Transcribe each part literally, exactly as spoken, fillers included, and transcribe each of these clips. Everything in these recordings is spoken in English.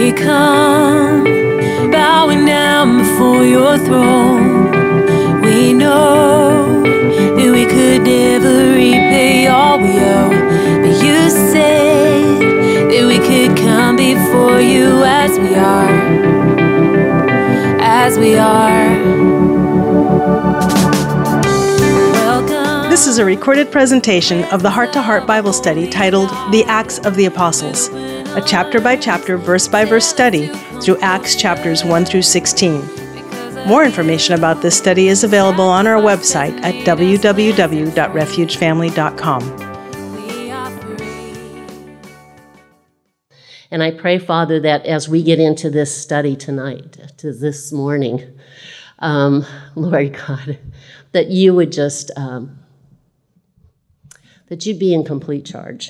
we come, bowing down before your throne. We know that we could never repay all we owe, but you said that we could come before you as we are, as we are. Welcome. This is a recorded presentation of the Heart to Heart Bible study titled The Acts of the Apostles, a chapter-by-chapter, verse-by-verse study through Acts chapters one through sixteen. More information about this study is available on our website at w w w dot refuge family dot com. And I pray, Father, that as we get into this study tonight, to this morning, um, Lord God, that you would just, um, that you'd be in complete charge.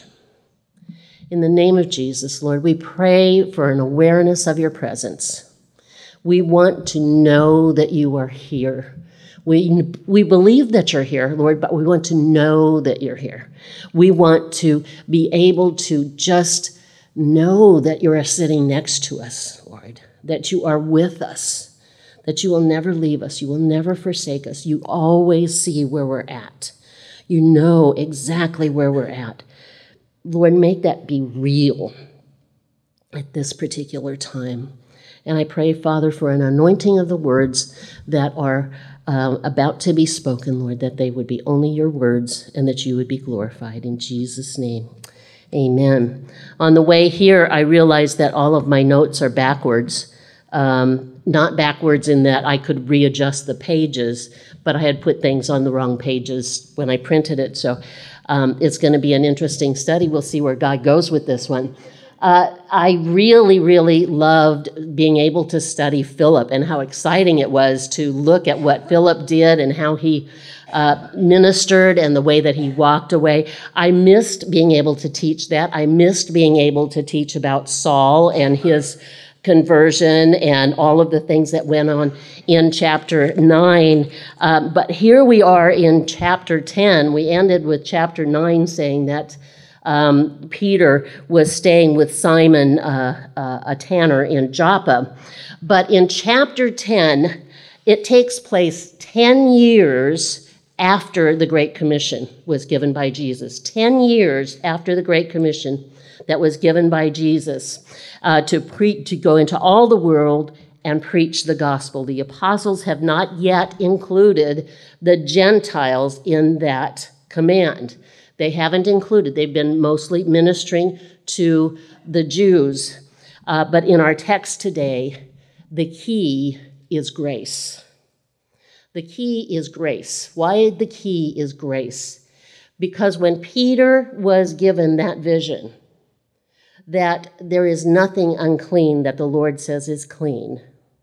In the name of Jesus, Lord, we pray for an awareness of your presence. We want to know that you are here. We, we believe that you're here, Lord, but we want to know that you're here. We want to be able to just know that you are sitting next to us, Lord, that you are with us, that you will never leave us, you will never forsake us. You always see where we're at. You know exactly where we're at. Lord, make that be real at this particular time. And I pray, Father, for an anointing of the words that are uh, about to be spoken, Lord, that they would be only your words and that you would be glorified. In Jesus' name, amen. On the way here, I realized that all of my notes are backwards. Um, not backwards in that I could readjust the pages, but I had put things on the wrong pages when I printed it. So um, it's going to be an interesting study. We'll see where God goes with this one. Uh, I really, really loved being able to study Philip and how exciting it was to look at what Philip did and how he uh, ministered and the way that he walked away. I missed being able to teach that. I missed being able to teach about Saul and his conversion and all of the things that went on in chapter nine. Um, but here we are in chapter ten. We ended with chapter nine saying that Um, Peter was staying with Simon, uh, uh, a tanner in Joppa. But in chapter ten, it takes place ten years after the Great Commission was given by Jesus. ten years after the Great Commission that was given by Jesus uh, to, pre- to go into all the world and preach the gospel. The apostles have not yet included the Gentiles in that command. They haven't included. They've been mostly ministering to the Jews. Uh, but in our text today, the key is grace. The key is grace. Why the key is grace? Because when Peter was given that vision, that there is nothing unclean that the Lord says is clean,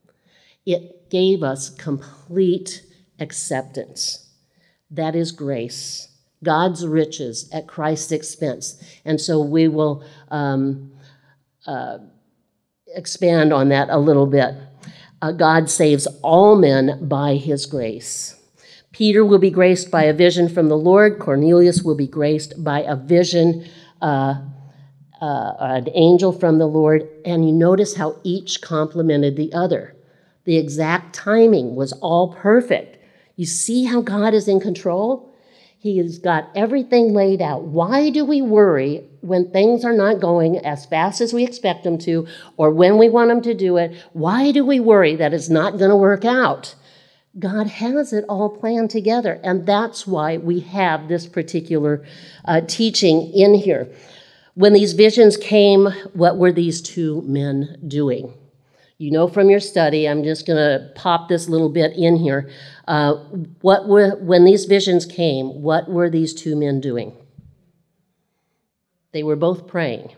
it gave us complete acceptance. That is grace. God's riches at Christ's expense. And so we will um, uh, expand on that a little bit. Uh, God saves all men by his grace. Peter will be graced by a vision from the Lord. Cornelius will be graced by a vision, uh, uh, an angel from the Lord. And you notice how each complemented the other. The exact timing was all perfect. You see how God is in control? He has got everything laid out. Why do we worry when things are not going as fast as we expect them to, or when we want them to do it? Why do we worry that it's not going to work out? God has it all planned together, and that's why we have this particular uh, teaching in here. When these visions came, what were these two men doing? You know from your study, I'm just going to pop this little bit in here. Uh, what were, when these visions came, what were these two men doing? They were both praying.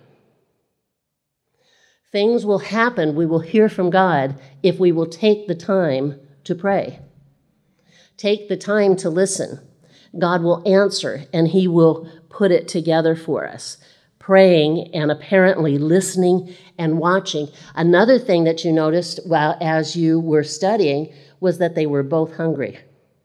Things will happen, we will hear from God if we will take the time to pray. Take the time to listen. God will answer, and he will put it together for us. Praying and apparently listening and watching. Another thing that you noticed while as you were studying was that they were both hungry.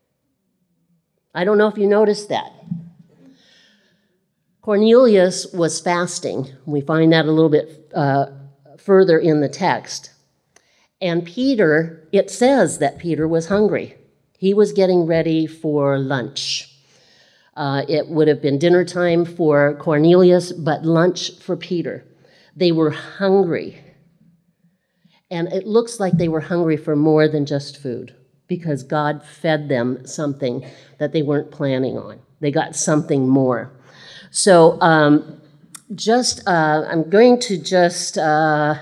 I don't know if you noticed that. Cornelius was fasting. We find that a little bit uh, further in the text. And Peter, it says that Peter was hungry. He was getting ready for lunch. Uh, it would have been dinner time for Cornelius, but lunch for Peter. They were hungry. And it looks like they were hungry for more than just food, because God fed them something that they weren't planning on. They got something more. So um, just, uh, I'm going to just uh,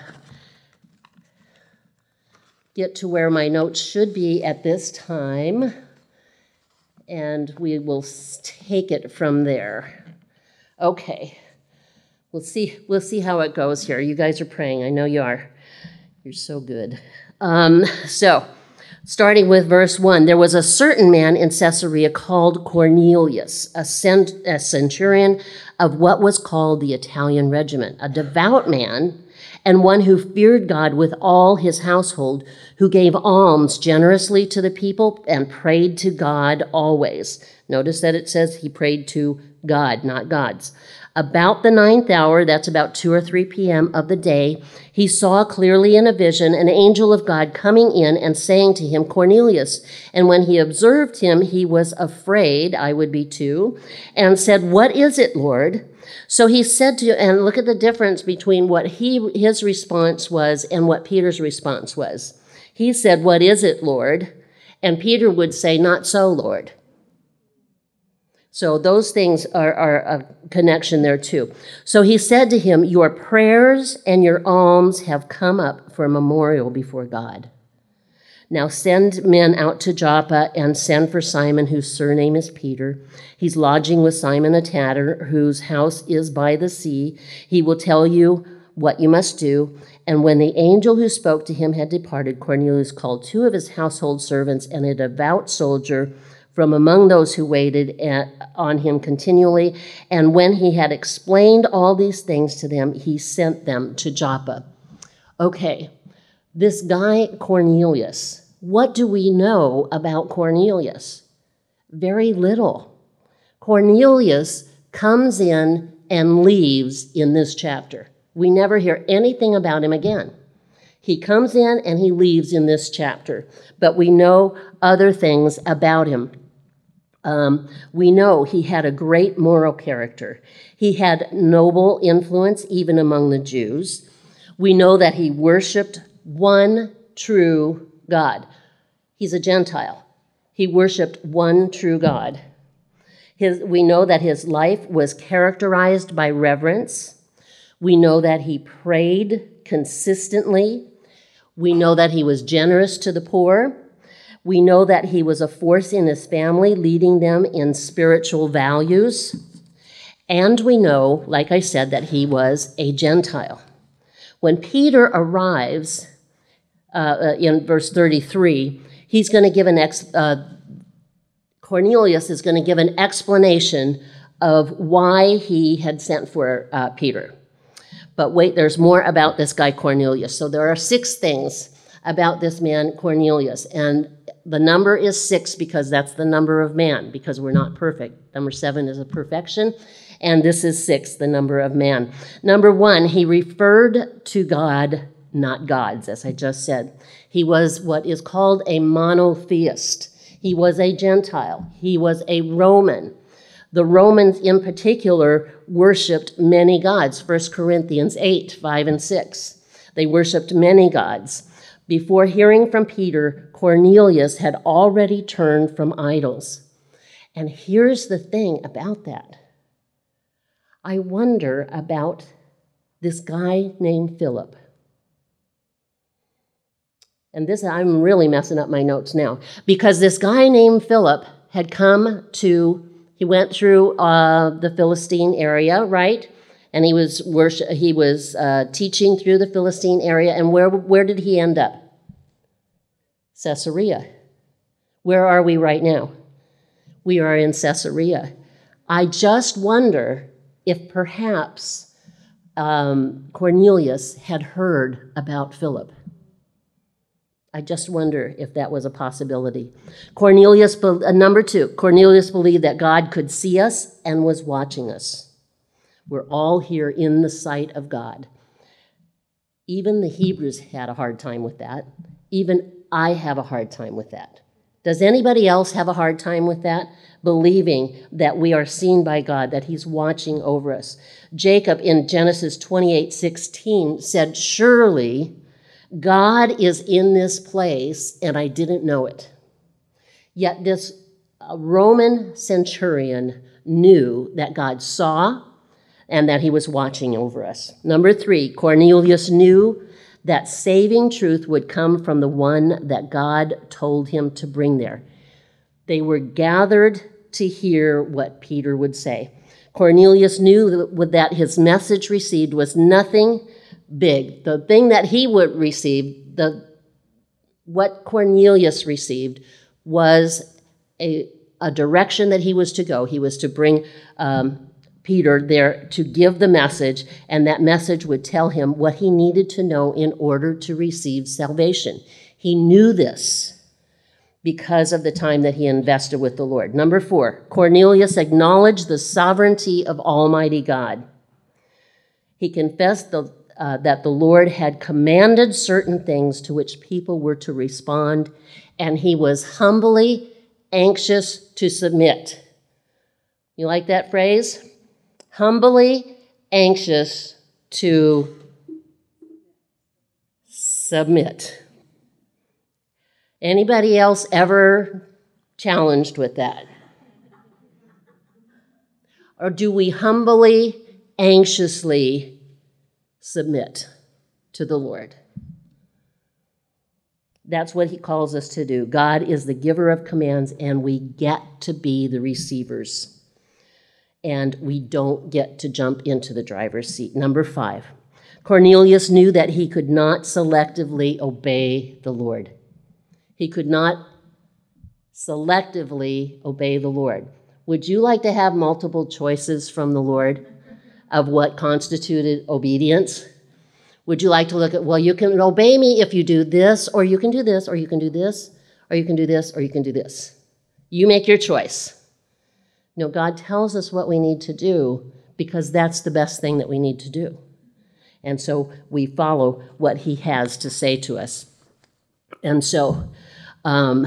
get to where my notes should be at this time, and we will take it from there. Okay, we'll see, we'll see how it goes here. You guys are praying, I know you are. You're so good. Um, so, starting with verse one, there was a certain man in Caesarea called Cornelius, a, cent- a centurion of what was called the Italian regiment, a devout man and one who feared God with all his household, who gave alms generously to the people and prayed to God always. Notice that it says he prayed to God, not gods. About the ninth hour, that's about two or three p.m. of the day, he saw clearly in a vision an angel of God coming in and saying to him, Cornelius. And when he observed him, he was afraid, I would be too, and said, What is it, Lord? So he said to, and look at the difference between what he his response was and what Peter's response was. He said, What is it, Lord? And Peter would say, Not so, Lord. So those things are, are a connection there too. So he said to him, Your prayers and your alms have come up for a memorial before God. Now send men out to Joppa and send for Simon, whose surname is Peter. He's lodging with Simon a tanner, whose house is by the sea. He will tell you what you must do. And when the angel who spoke to him had departed, Cornelius called two of his household servants and a devout soldier from among those who waited at, on him continually. And when he had explained all these things to them, he sent them to Joppa. Okay, this guy Cornelius, what do we know about Cornelius? Very little. Cornelius comes in and leaves in this chapter. We never hear anything about him again. He comes in and he leaves in this chapter, but we know other things about him. Um, we know he had a great moral character. He had noble influence even among the Jews. We know that he worshiped one true God. He's a Gentile. He worshiped one true God. His, we know that his life was characterized by reverence. We know that he prayed consistently. We know that he was generous to the poor. We know that he was a force in his family, leading them in spiritual values. And we know, like I said, that he was a Gentile. When Peter arrives uh, in verse thirty-three, he's going to give an ex, uh, Cornelius is going to give an explanation of why he had sent for uh, Peter. But wait, there's more about this guy Cornelius. So there are six things about this man Cornelius, and the number is six because that's the number of man, because we're not perfect. Number seven is a perfection, and this is six, the number of man. Number one, he referred to God, not gods, as I just said. He was what is called a monotheist. He was a Gentile. He was a Roman. The Romans in particular worshipped many gods. First Corinthians eight, five and six. They worshipped many gods. Before hearing from Peter, Cornelius had already turned from idols. And here's the thing about that. I wonder about this guy named Philip. And this, I'm really messing up my notes now, because this guy named Philip had come to, he went through uh, the Philistine area, right? And he was worship, he was uh, teaching through the Philistine area. And where, where did he end up? Caesarea. Where are we right now? We are in Caesarea. I just wonder if perhaps um, Cornelius had heard about Philip. I just wonder if that was a possibility. Cornelius, uh, number two, Cornelius believed that God could see us and was watching us. We're all here in the sight of God. Even the Hebrews had a hard time with that. Even I have a hard time with that. Does anybody else have a hard time with that? Believing that we are seen by God, that he's watching over us. Jacob in Genesis twenty-eight sixteen said, surely God is in this place and I didn't know it. Yet this Roman centurion knew that God saw and that he was watching over us. Number three, Cornelius knew that saving truth would come from the one that God told him to bring there. They were gathered to hear what Peter would say. Cornelius knew that his message received was nothing big. The thing that he would receive, the what Cornelius received, was a, a direction that he was to go. He was to bring um, Peter there to give the message, and that message would tell him what he needed to know in order to receive salvation. He knew this because of the time that he invested with the Lord. Number four, Cornelius acknowledged the sovereignty of Almighty God. He confessed the, uh, that the Lord had commanded certain things to which people were to respond, and he was humbly anxious to submit. You like that phrase? Humbly anxious to submit. Anybody else ever challenged with that? Or do we humbly, anxiously submit to the Lord? That's what he calls us to do. God is the giver of commands, and we get to be the receivers. And we don't get to jump into the driver's seat. Number five, Cornelius knew that he could not selectively obey the Lord. He could not selectively obey the Lord. Would you like to have multiple choices from the Lord of what constituted obedience? Would you like to look at, well, you can obey me if you do this, or you can do this, or you can do this, or you can do this, or you can do this. You make your choice. No, God tells us what we need to do because that's the best thing that we need to do. And so we follow what he has to say to us. And so, um,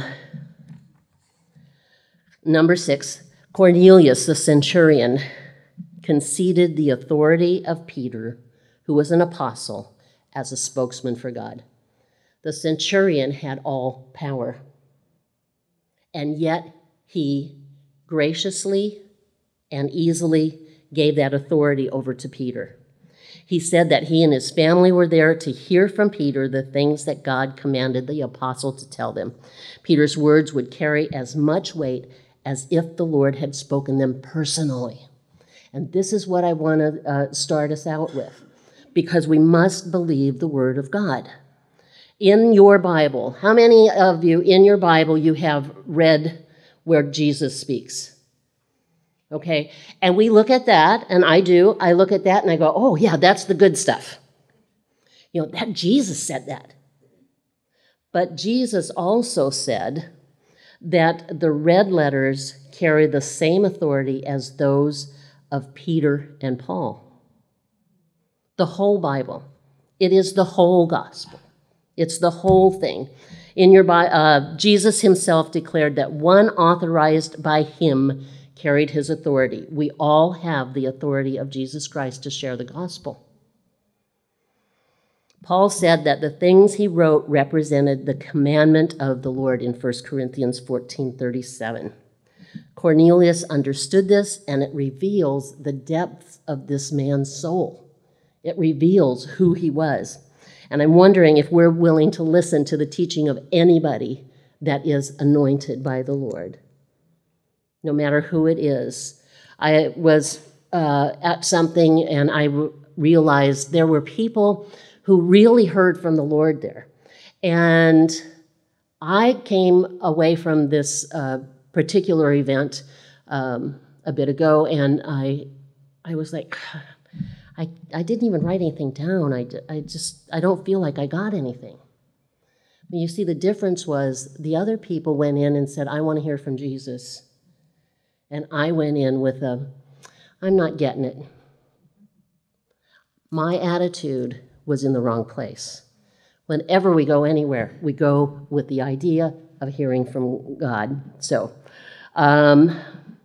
number six, Cornelius, the centurion, conceded the authority of Peter, who was an apostle, as a spokesman for God. The centurion had all power, and yet he graciously and easily gave that authority over to Peter. He said that he and his family were there to hear from Peter the things that God commanded the apostle to tell them. Peter's words would carry as much weight as if the Lord had spoken them personally. And this is what I want to uh, start us out with, because we must believe the word of God. In your Bible, how many of you in your Bible you have read where Jesus speaks? Okay, and we look at that, and I do, I look at that and I go, oh yeah, that's the good stuff. You know, that Jesus said that. But Jesus also said that the red letters carry the same authority as those of Peter and Paul. The whole Bible. It is the whole gospel. It's the whole thing. In your uh, Jesus himself declared that one authorized by him carried his authority. We all have the authority of Jesus Christ to share the gospel. Paul said that the things he wrote represented the commandment of the Lord in First Corinthians fourteen thirty-seven. Cornelius understood this, and it reveals the depths of this man's soul. It reveals who he was. And I'm wondering if we're willing to listen to the teaching of anybody that is anointed by the Lord, no matter who it is. I was uh, at something, and I re- realized there were people who really heard from the Lord there. And I came away from this uh, particular event um, a bit ago, and I, I was like, I, I didn't even write anything down. I, I just, I don't feel like I got anything. But you see, the difference was the other people went in and said, I want to hear from Jesus. And I went in with a, I'm not getting it. My attitude was in the wrong place. Whenever we go anywhere, we go with the idea of hearing from God. So, um,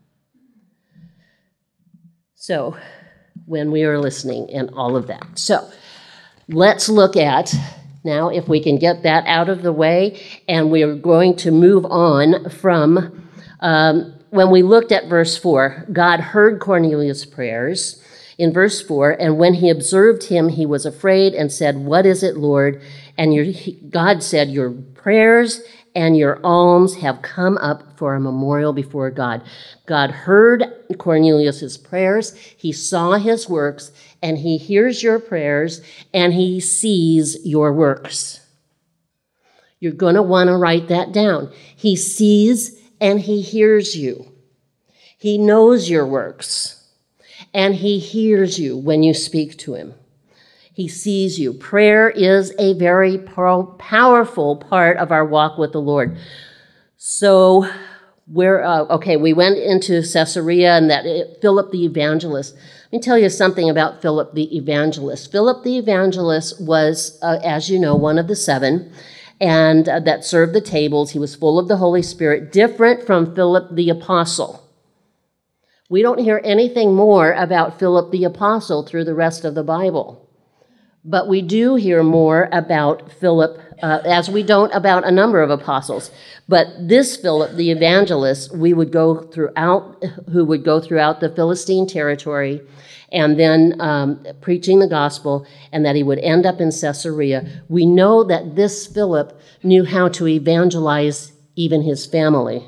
so when we are listening and all of that. So let's look at now if we can get that out of the way, and we are going to move on from um, when we looked at verse four. God heard Cornelius' prayers in verse four, and when he observed him, he was afraid and said, "What is it, Lord?" And your, he, God said, "Your prayers and your alms have come up for a memorial before God." God heard Cornelius' prayers, he saw his works, and he hears your prayers, and he sees your works. You're going to want to write that down. He sees and he hears you. He knows your works, and he hears you when you speak to him. He sees you. Prayer is a very powerful part of our walk with the Lord. So we're, uh, okay, we went into Caesarea and that it, Philip the evangelist. Let me tell you something about Philip the evangelist. Philip the evangelist was, uh, as you know, one of the seven, and uh, that served the tables. He was full of the Holy Spirit, different from Philip the apostle. We don't hear anything more about Philip the apostle through the rest of the Bible. But we do hear more about Philip, uh, as we don't about a number of apostles. But this Philip, the evangelist, we would go throughout, who would go throughout the Philistine territory, and then um, preaching the gospel, and that he would end up in Caesarea. We know that this Philip knew how to evangelize even his family.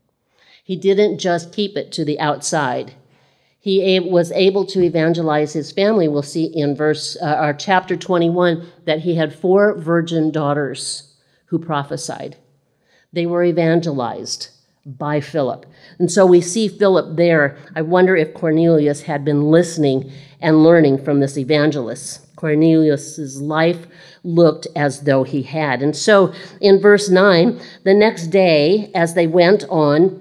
He didn't just keep it to the outside. He was able to evangelize his family. We'll see in verse, uh, or chapter twenty-one, that he had four virgin daughters who prophesied. They were evangelized by Philip. And so we see Philip there. I wonder if Cornelius had been listening and learning from this evangelist. Cornelius's life looked as though he had. And so in verse nine, the next day, as they went on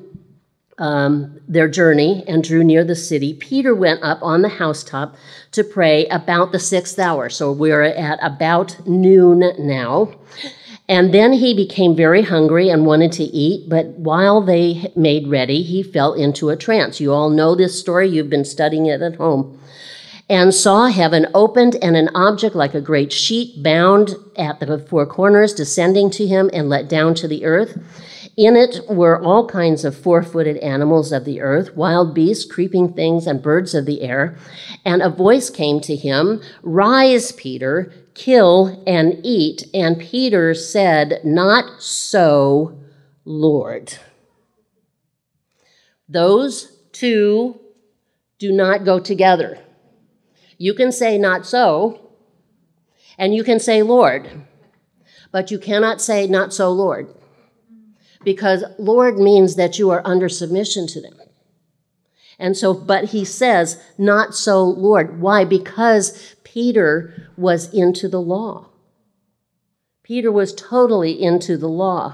Um, their journey and drew near the city, Peter went up on the housetop to pray about the sixth hour. So we're at about noon now. And then he became very hungry and wanted to eat, but while they made ready, he fell into a trance. You all know this story. You've been studying it at home. And saw heaven opened, and an object like a great sheet bound at the four corners descending to him and let down to the earth. In it were all kinds of four-footed animals of the earth, wild beasts, creeping things, and birds of the air. And a voice came to him, "Rise, Peter, kill and eat." And Peter said, "Not so, Lord." Those two do not go together. You can say "not so," and you can say "Lord," but you cannot say "not so, Lord." Because Lord means that you are under submission to them. And so, but he says, "Not so, Lord." Why? Because Peter was into the law. Peter was totally into the law.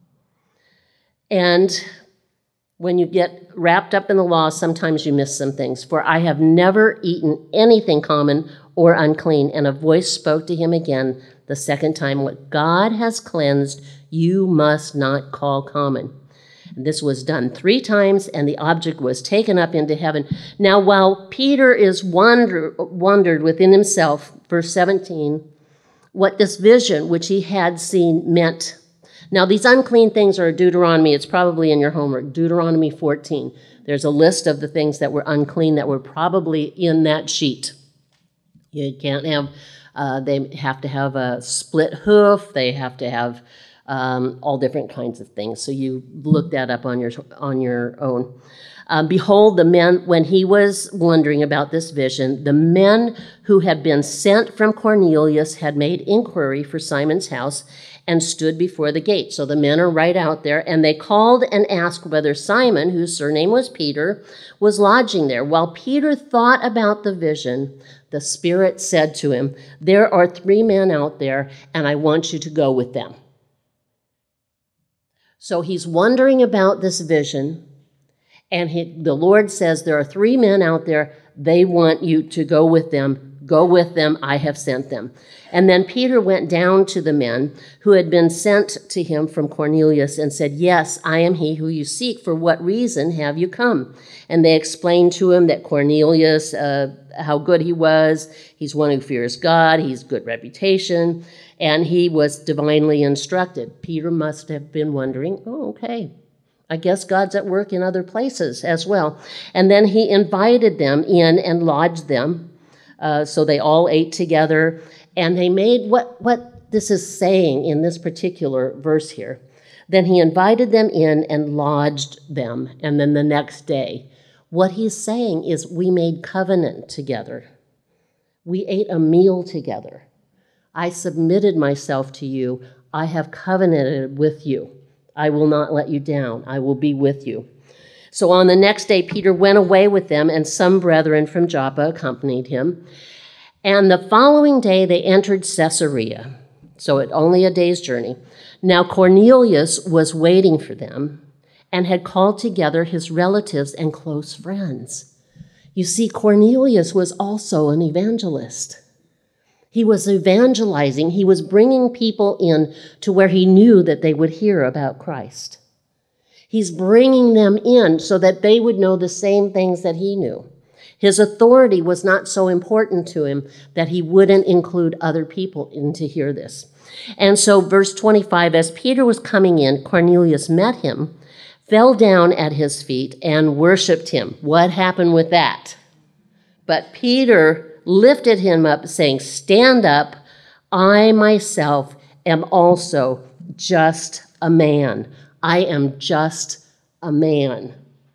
And when you get wrapped up in the law, sometimes you miss some things. "For I have never eaten anything common or unclean." And a voice spoke to him again the second time, "What God has cleansed, you must not call common." And this was done three times, and the object was taken up into heaven. Now, while Peter is wonder, wondered within himself, verse seventeen, what this vision which he had seen meant. Now, these unclean things are Deuteronomy. It's probably in your homework, Deuteronomy fourteen. There's a list of the things that were unclean that were probably in that sheet. You can't have, uh, they have to have a split hoof. They have to have Um, all different kinds of things. So you look that up on your on your own. Um, Behold, the men, when he was wondering about this vision, the men who had been sent from Cornelius had made inquiry for Simon's house and stood before the gate. So the men are right out there, and they called and asked whether Simon, whose surname was Peter, was lodging there. While Peter thought about the vision, the Spirit said to him, "There are three men out there, and I want you to go with them." So he's wondering about this vision, and he, the Lord says, "There are three men out there. They want you to go with them. Go with them, I have sent them. And then Peter went down to the men who had been sent to him from Cornelius and said, yes, I am he who you seek. For what reason have you come? And they explained to him that Cornelius, uh, how good he was. He's one who fears God. He's good reputation. And he was divinely instructed. Peter must have been wondering, oh, okay, I guess God's at work in other places as well. And then he invited them in and lodged them. Uh, so they all ate together, and they made what, what this is saying in this particular verse here. Then he invited them in and lodged them, and then the next day. What he's saying is we made covenant together. We ate a meal together. I submitted myself to you. I have covenanted with you. I will not let you down. I will be with you. So on the next day, Peter went away with them, and some brethren from Joppa accompanied him. And the following day, they entered Caesarea, so it only a day's journey. Now Cornelius was waiting for them and had called together his relatives and close friends. You see, Cornelius was also an evangelist. He was evangelizing. He was bringing people in to where he knew that they would hear about Christ. He's bringing them in so that they would know the same things that he knew. His authority was not so important to him that he wouldn't include other people in to hear this. And so verse twenty-five, as Peter was coming in, Cornelius met him, fell down at his feet, and worshiped him. What happened with that? But Peter lifted him up, saying, stand up, I myself am also just a man. I am just a man.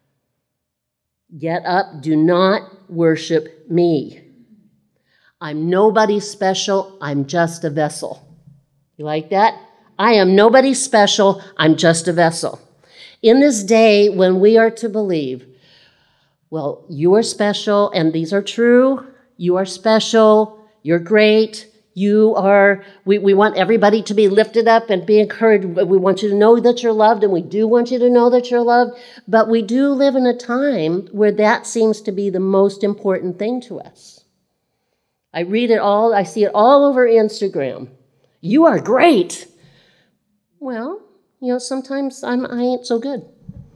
Get up, do not worship me. I'm nobody special, I'm just a vessel. You like that? I am nobody special, I'm just a vessel. In this day when we are to believe, well, you are special, and these are true, you are special, you're great, You are, we, we want everybody to be lifted up and be encouraged. We want you to know that you're loved, and we do want you to know that you're loved. But we do live in a time where that seems to be the most important thing to us. I read it all, I see it all over Instagram. You are great. Well, you know, sometimes I'm, I ain't so good.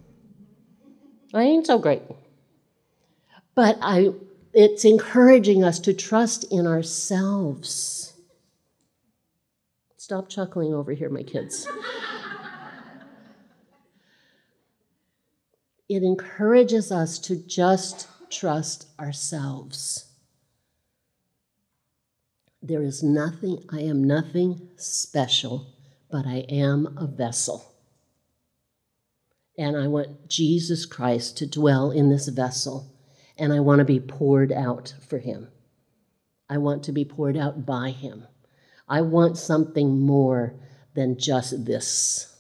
I ain't so great. But I, it's encouraging us to trust in ourselves. Stop chuckling over here, my kids. It encourages us to just trust ourselves. There is nothing, I am nothing special, but I am a vessel. And I want Jesus Christ to dwell in this vessel, and I want to be poured out for him. I want to be poured out by him. I want something more than just this.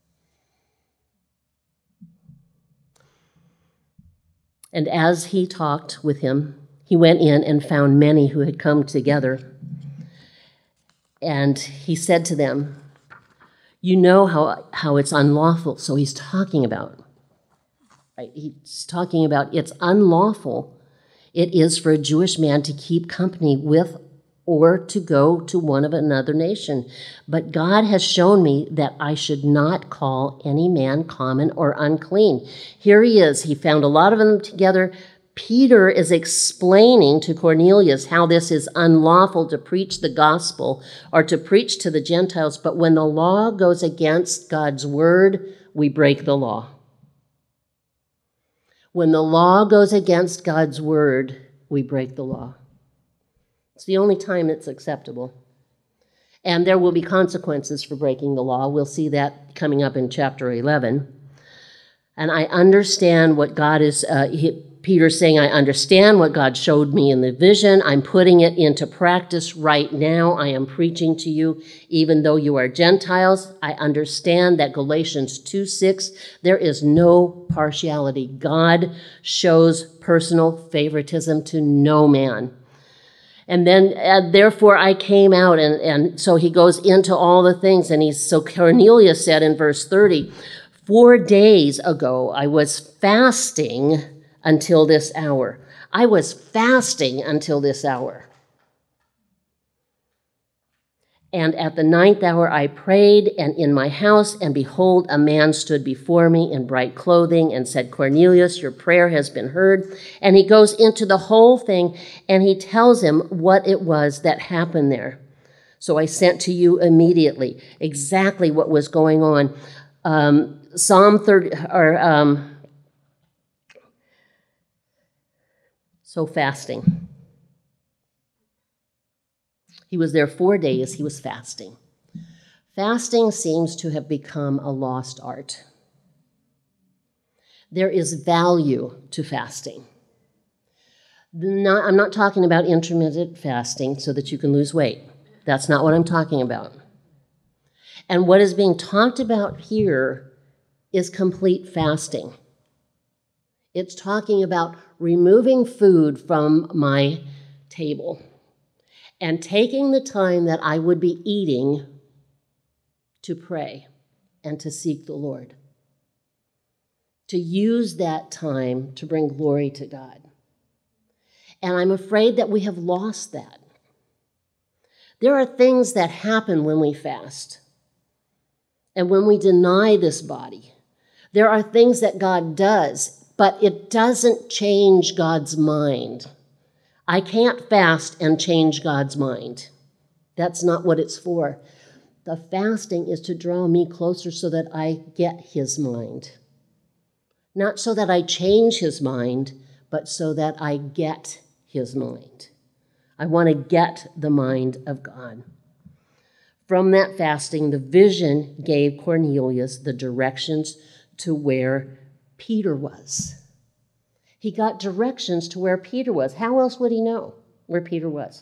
And as he talked with him, he went in and found many who had come together. And he said to them, you know how, how it's unlawful. So he's talking about, right? He's talking about it's unlawful. It is for a Jewish man to keep company with or to go to one of another nation. But God has shown me that I should not call any man common or unclean. Here he is. He found a lot of them together. Peter is explaining to Cornelius how this is unlawful to preach the gospel or to preach to the Gentiles. But when the law goes against God's word, we break the law. When the law goes against God's word, we break the law. It's the only time it's acceptable. And there will be consequences for breaking the law. We'll see that coming up in chapter eleven. And I understand what God is, uh, he, Peter's saying, I understand what God showed me in the vision. I'm putting it into practice right now. I am preaching to you, even though you are Gentiles. I understand that Galatians two six, there is no partiality. God shows personal favoritism to no man. And then, uh, therefore, I came out, and, and so he goes into all the things, and he's, so Cornelius said in verse thirty, four days ago I was fasting until this hour. I was fasting until this hour. And at the ninth hour I prayed, and in my house, and behold, a man stood before me in bright clothing and said, Cornelius, your prayer has been heard. And he goes into the whole thing, and he tells him what it was that happened there. So I sent to you immediately exactly what was going on. Um, Psalm thirty, or um, so fasting. He was there four days, he was fasting. Fasting seems to have become a lost art. There is value to fasting. Not, I'm not talking about intermittent fasting so that you can lose weight. That's not what I'm talking about. And what is being talked about here is complete fasting. It's talking about removing food from my table and taking the time that I would be eating to pray and to seek the Lord, to use that time to bring glory to God. And I'm afraid that we have lost that. There are things that happen when we fast and when we deny this body. There are things that God does, but it doesn't change God's mind. I can't fast and change God's mind. That's not what it's for. The fasting is to draw me closer so that I get his mind. Not so that I change his mind, but so that I get his mind. I want to get the mind of God. From that fasting, the vision gave Cornelius the directions to where Peter was. He got directions to where Peter was. How else would he know where Peter was?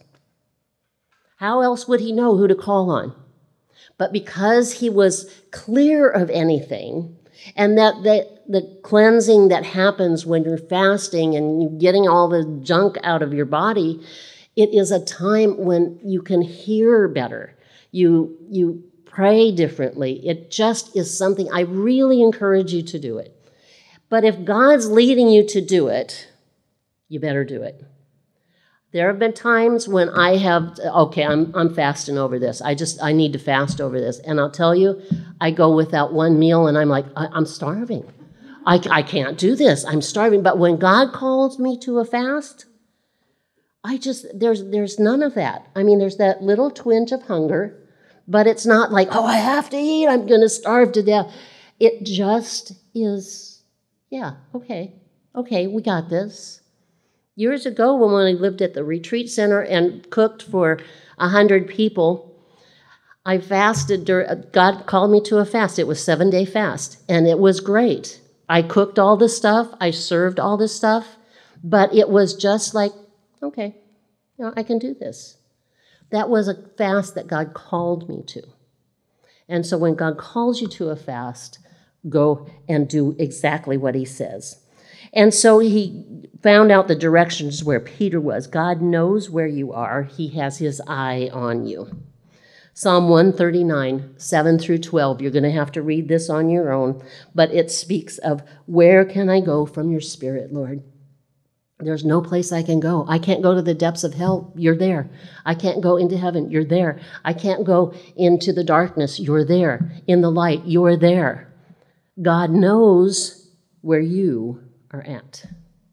How else would he know who to call on? But because he was clear of anything, and that the, the cleansing that happens when you're fasting and you're getting all the junk out of your body, it is a time when you can hear better. You, you pray differently. It just is something, I really encourage you to do it. But if God's leading you to do it, you better do it. There have been times when I have, okay, I'm I'm fasting over this. I just, I need to fast over this. And I'll tell you, I go without one meal and I'm like, I, I'm starving. I, I can't do this. I'm starving. But when God calls me to a fast, I just, there's there's none of that. I mean, there's that little twinge of hunger, but it's not like, oh, I have to eat. I'm going to starve to death. It just is, yeah, okay, okay, we got this. Years ago, when I lived at the retreat center and cooked for a hundred people, I fasted. During, God called me to a fast. It was a seven-day fast, and it was great. I cooked all this stuff. I served all this stuff, but it was just like, okay, you know, I can do this. That was a fast that God called me to. And so when God calls you to a fast, go and do exactly what he says. And so he found out the directions where Peter was. God knows where you are. He has his eye on you. Psalm one thirty-nine, seven through twelve. You're going to have to read this on your own, but it speaks of, where can I go from your spirit, Lord? There's no place I can go. I can't go to the depths of hell. You're there. I can't go into heaven. You're there. I can't go into the darkness. You're there. In the light, you're there. God knows where you are at.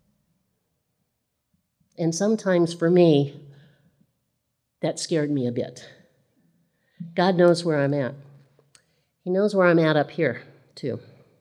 And sometimes for me, that scared me a bit. God knows where I'm at. He knows where I'm at up here, too.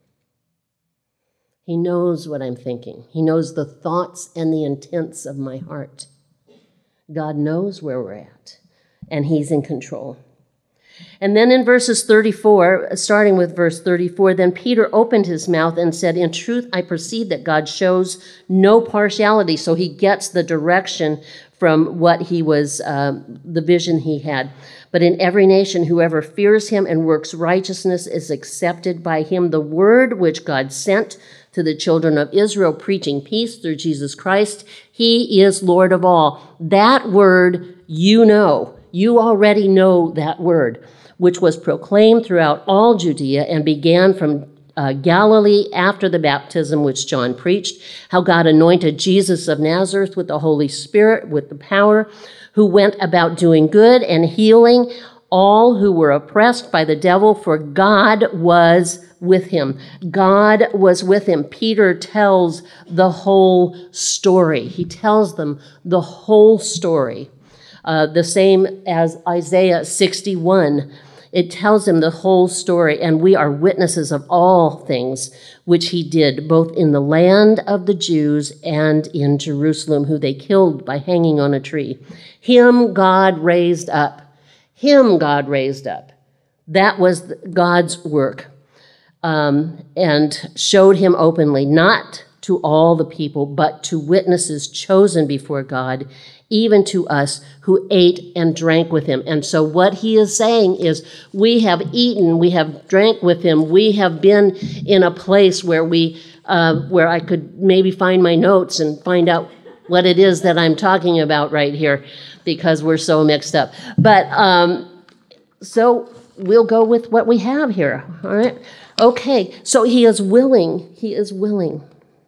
He knows what I'm thinking. He knows the thoughts and the intents of my heart. God knows where we're at, and he's in control. And then in verses thirty-four, starting with verse thirty-four, then Peter opened his mouth and said, in truth, I perceive that God shows no partiality. So he gets the direction from what he was, um, the vision he had. But in every nation, whoever fears him and works righteousness is accepted by him. The word which God sent to the children of Israel, preaching peace through Jesus Christ, he is Lord of all. That word you know. You already know that word, which was proclaimed throughout all Judea and began from uh, Galilee after the baptism which John preached, how God anointed Jesus of Nazareth with the Holy Spirit, with the power, who went about doing good and healing all who were oppressed by the devil, for God was with him. God was with him. Peter tells the whole story. He tells them the whole story. Uh, the same as Isaiah sixty-one. It tells him the whole story, and we are witnesses of all things which he did, both in the land of the Jews and in Jerusalem, who they killed by hanging on a tree. Him God raised up. Him God raised up. That was God's work, um, and showed him openly, not to all the people, but to witnesses chosen before God, even to us who ate and drank with him. And so what he is saying is, we have eaten, we have drank with him, we have been in a place where we, uh, where I could maybe find my notes and find out what it is that I'm talking about right here, because we're so mixed up. But um, so we'll go with what we have here, all right? Okay, so he is willing, he is willing.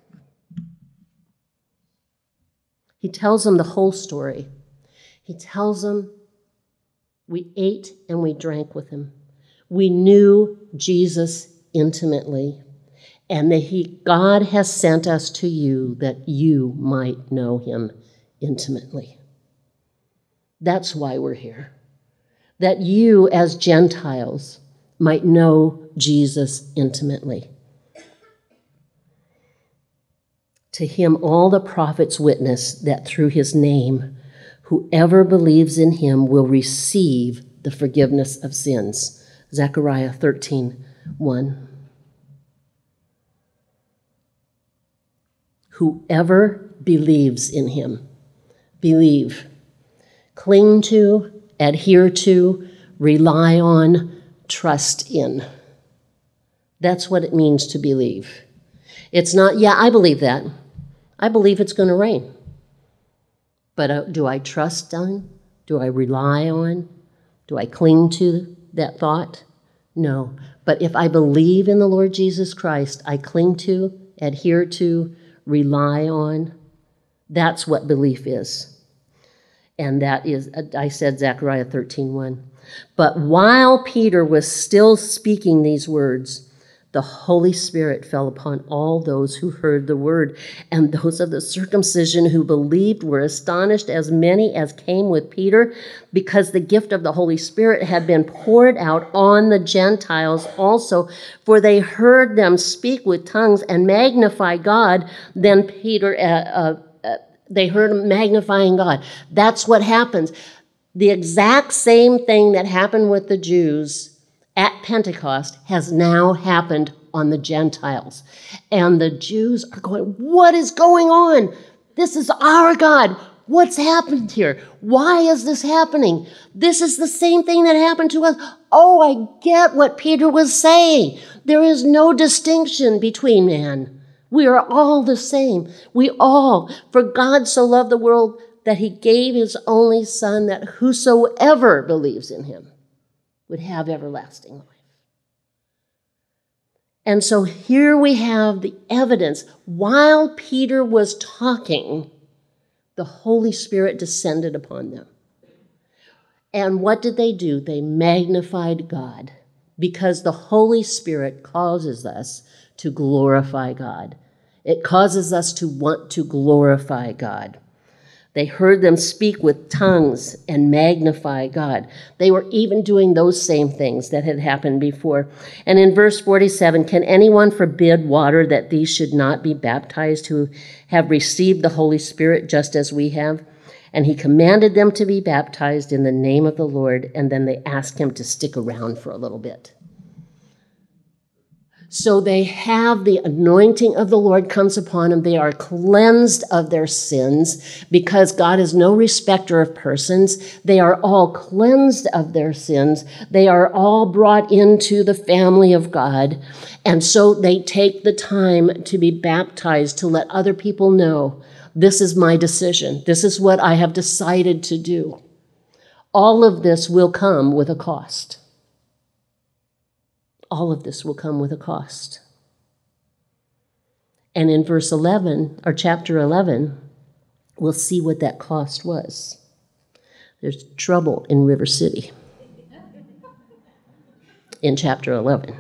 He tells them the whole story. He tells them, we ate and we drank with him. We knew Jesus intimately, and that he, God has sent us to you that you might know him intimately. That's why we're here. That you, as Gentiles, might know Jesus intimately. To him all the prophets witness that through his name, whoever believes in him will receive the forgiveness of sins. Zechariah thirteen one. Whoever believes in him, believe, cling to, adhere to, rely on, trust in. That's what it means to believe. It's not, yeah, I believe that. I believe it's going to rain. But uh, do I trust on? Do I rely on? Do I cling to that thought? No. But if I believe in the Lord Jesus Christ, I cling to, adhere to, rely on. That's what belief is. And that is, I said Zechariah thirteen one. But while Peter was still speaking these words, the Holy Spirit fell upon all those who heard the word, and those of the circumcision who believed were astonished, as many as came with Peter, because the gift of the Holy Spirit had been poured out on the Gentiles also, for they heard them speak with tongues and magnify God. Then Peter, uh, uh, uh, they heard him magnifying God. That's what happens. The exact same thing that happened with the Jews at Pentecost has now happened on the Gentiles. And the Jews are going, what is going on? This is our God. What's happened here? Why is this happening? This is the same thing that happened to us. Oh, I get what Peter was saying. There is no distinction between man. We are all the same. We all, for God so loved the world that he gave his only Son, that whosoever believes in him would have everlasting life. And so here we have the evidence. While Peter was talking, the Holy Spirit descended upon them. And what did they do? They magnified God, because the Holy Spirit causes us to glorify God. It causes us to want to glorify God. They heard them speak with tongues and magnify God. They were even doing those same things that had happened before. And in verse forty-seven, can anyone forbid water that these should not be baptized who have received the Holy Spirit just as we have? And he commanded them to be baptized in the name of the Lord, and then they asked him to stick around for a little bit. So they have the anointing of the Lord comes upon them. They are cleansed of their sins, because God is no respecter of persons. They are all cleansed of their sins. They are all brought into the family of God. And so they take the time to be baptized, to let other people know, this is my decision. This is what I have decided to do. All of this will come with a cost. All of this will come with a cost. And in verse eleven, or chapter eleven, we'll see what that cost was. There's trouble in River City. in chapter eleven.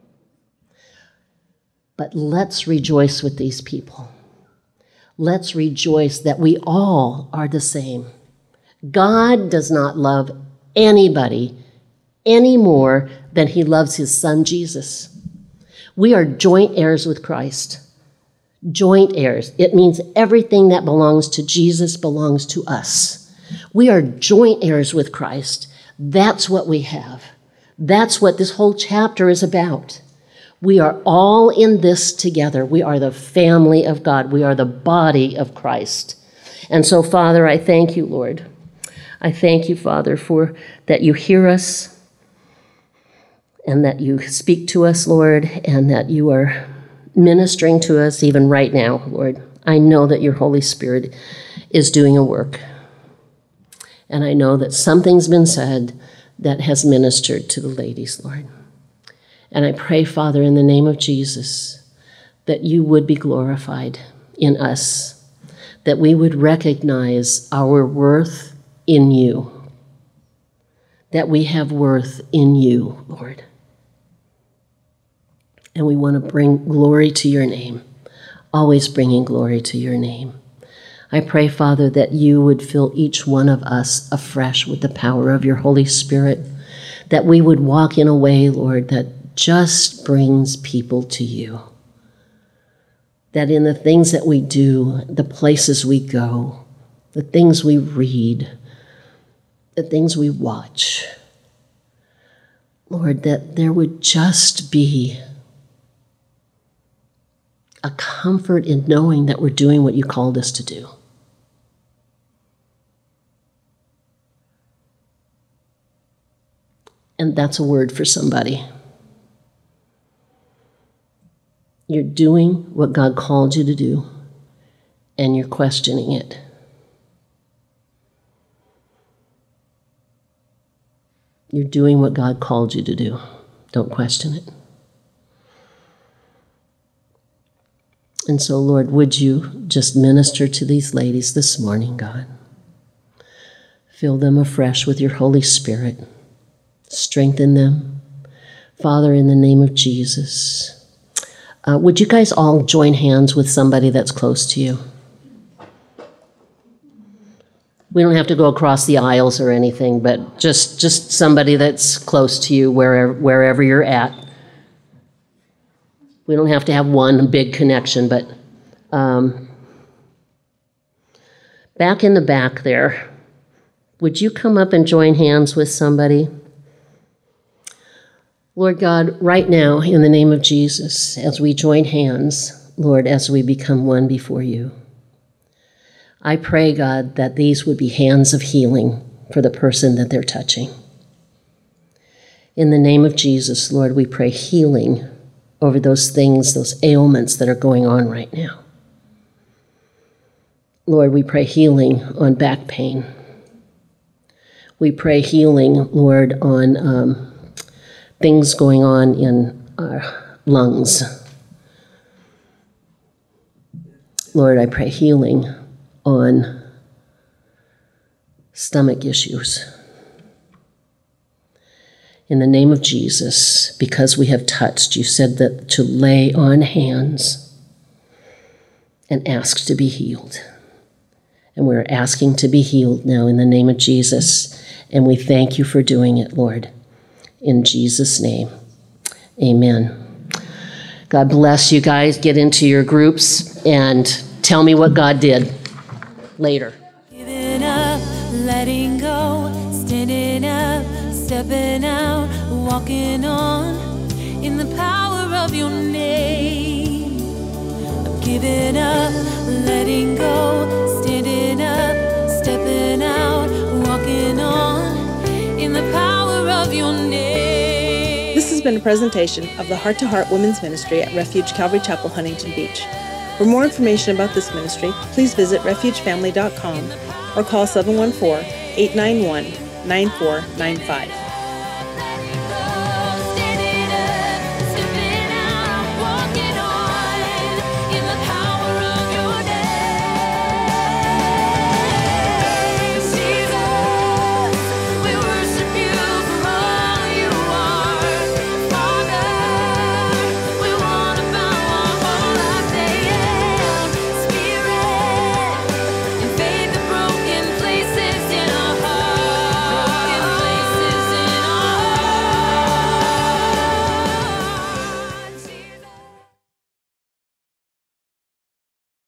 But let's rejoice with these people. Let's rejoice that we all are the same. God does not love anybody any more than he loves his son, Jesus. We are joint heirs with Christ. Joint heirs. It means everything that belongs to Jesus belongs to us. We are joint heirs with Christ. That's what we have. That's what this whole chapter is about. We are all in this together. We are the family of God. We are the body of Christ. And so, Father, I thank you, Lord. I thank you, Father, for that you hear us and that you speak to us, Lord, and that you are ministering to us even right now, Lord. I know that your Holy Spirit is doing a work. And I know that something's been said that has ministered to the ladies, Lord. And I pray, Father, in the name of Jesus, that you would be glorified in us, that we would recognize our worth in you, that we have worth in you, Lord. And we want to bring glory to your name, always bringing glory to your name. I pray, Father, that you would fill each one of us afresh with the power of your Holy Spirit, that we would walk in a way, Lord, that just brings people to you. That in the things that we do, the places we go, the things we read, the things we watch, Lord, that there would just be a comfort in knowing that we're doing what you called us to do. And that's a word for somebody. You're doing what God called you to do, and you're questioning it. You're doing what God called you to do. Don't question it. And so, Lord, would you just minister to these ladies this morning, God? Fill them afresh with your Holy Spirit. Strengthen them. Father, in the name of Jesus, uh, would you guys all join hands with somebody that's close to you? We don't have to go across the aisles or anything, but just, just somebody that's close to you wherever, wherever you're at. We don't have to have one big connection, but um, back in the back there, would you come up and join hands with somebody? Lord God, right now, in the name of Jesus, as we join hands, Lord, as we become one before you, I pray, God, that these would be hands of healing for the person that they're touching. In the name of Jesus, Lord, we pray healing over those things, those ailments that are going on right now. Lord, we pray healing on back pain. We pray healing, Lord, on um, things going on in our lungs. Lord, I pray healing on stomach issues. In the name of Jesus, because we have touched, you said that to lay on hands and ask to be healed. And we're asking to be healed now in the name of Jesus. And we thank you for doing it, Lord. In Jesus' name, amen. God bless you guys. Get into your groups and tell me what God did later. Giving up, letting go, standing up, stepping out, walking on in the power of your name. I'm giving up, letting go, standing up, stepping out, walking on in the power of your name. This has been a presentation of the Heart to Heart Women's Ministry at Refuge Calvary Chapel, Huntington Beach. For more information about this ministry, please visit refuge family dot com or call seven one four, eight nine one, nine four nine five.